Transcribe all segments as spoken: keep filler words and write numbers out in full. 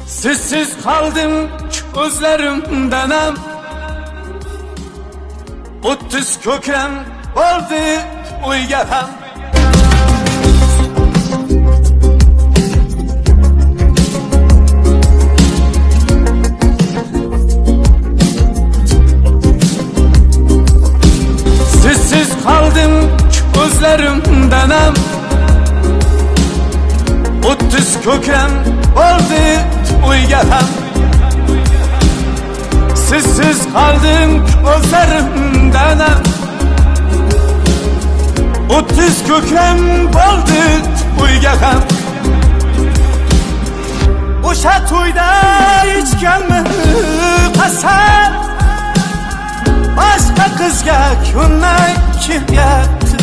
Sizsiz qaldim ko'zlarimdan ham o'ttiz ko'kam bo'ldi o'yga ham. Sizsiz qaldim ko'zlarimdan ham o'ttiz ko'kam bo'ldi o'yga ham. Sizsiz qaldim ko'zlarimdan ham o'ttiz ko'kam bo'ldi o'yga ham. O'sha to'yda ichganmi qasam, boshqa qizga ko'nmay kelyapti.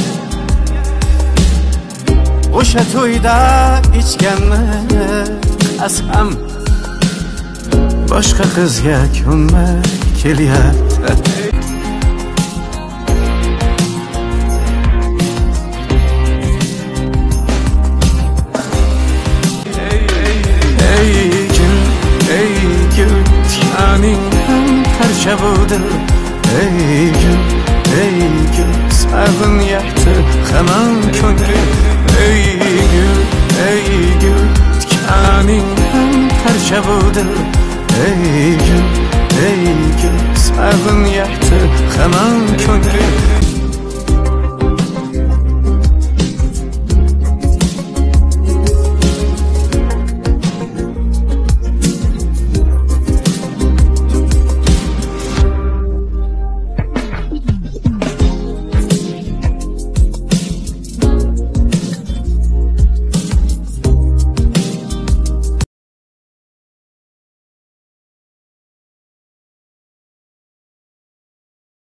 O'sha to'yda ichganmi qasam, boshqa qizga ko'nmay kelyapti. Ey gül, ey gül, tiyaning parcha bo'ldi. Ey gül, ey gül, sog'inyapti hamon ko'nglim. Ey gül, ey gül, tiyaning parcha bo'ldi. Ey gül, ey gül, sog'inyapti hamon ko'nglim.